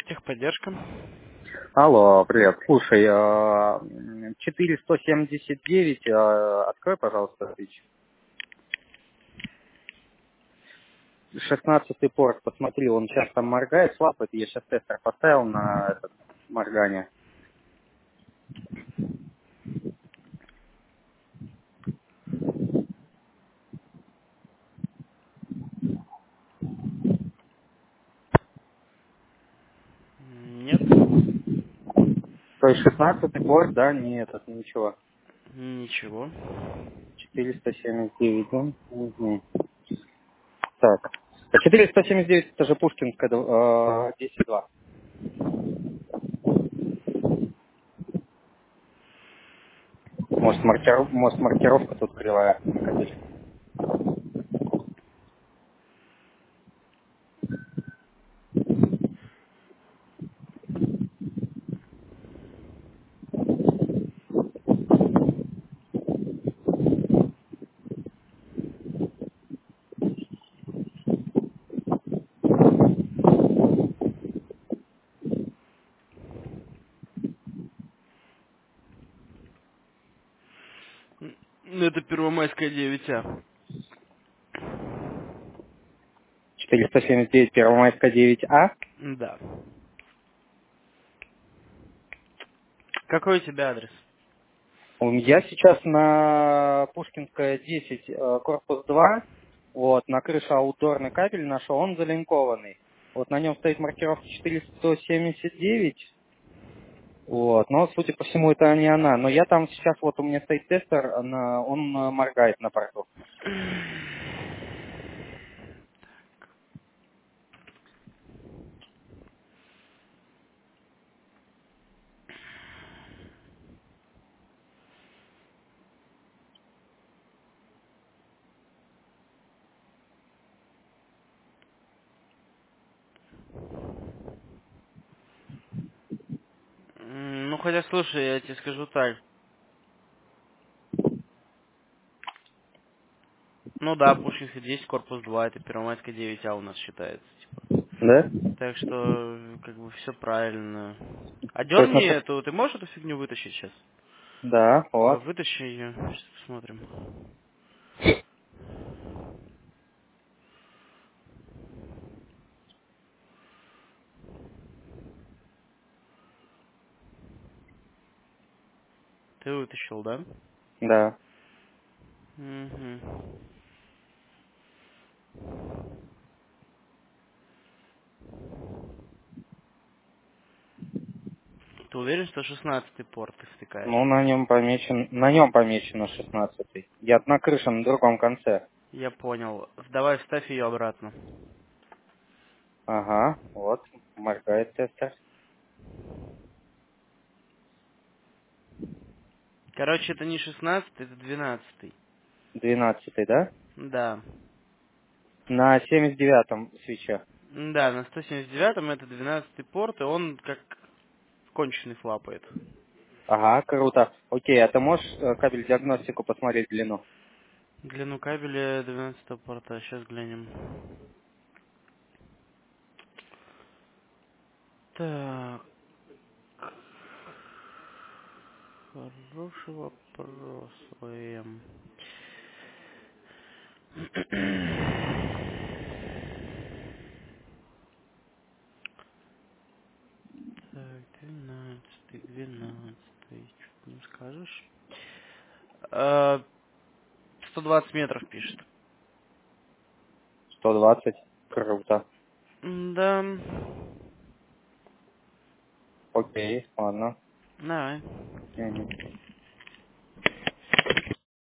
Техподдержка. Алло, привет. Слушай, 4179, открой, пожалуйста, свич. 16-й порт, посмотри, он сейчас там моргает, слабый, я сейчас тестер поставил на этот моргание. Нет. То есть 16-й порт, да, не этот, ничего. Ничего. 479, да? Угу. Так. А 479 это же Пушкинская 10.2. Может, маркировка тут кривая на кабеле. Ну, это Первомайская 9А. 479 Первомайская 9А. Да. Какой у тебя адрес? Я сейчас на Пушкинская 10, корпус 2. Вот, на крыше аутдорный кабель нашел, он залинкованный. Вот на нем стоит маркировка 479. Вот, но, судя по всему, это не она. Но я там сейчас, вот у меня стоит тестер, он моргает на порту. Ну, хотя, слушай, я тебе скажу так. Ну да, Пушкинская 10, корпус 2, это Первомайская 9А у нас считается, типа. Да? Так что, как бы, все правильно. А То есть дерни на эту, ты можешь эту фигню вытащить сейчас? Да, вот. Вытащи ее, сейчас посмотрим. Ты вытащил, да? Да. Угу. Ты уверен, что 16-й порт ты Ну, втыкаешь? на нем помечено 16. Я на крыше на другом конце. Я понял. Давай вставь ее обратно. Ага, вот, моргает тестер. Короче, это не 16-й, это 12-й. 12, да? Да. На 79-м свече. Да, на 179-м это 12-й порт, и он как конченый флапает. Ага, круто. Окей, а ты можешь кабель диагностику посмотреть длину? Длину кабеля 12-го порта. Сейчас глянем. Так. Хороший вопрос, ВМ. Так, 12-й. Что не скажешь? 120 метров пишет. 120. Круто. Да. Окей, ладно. Давай. Мгм.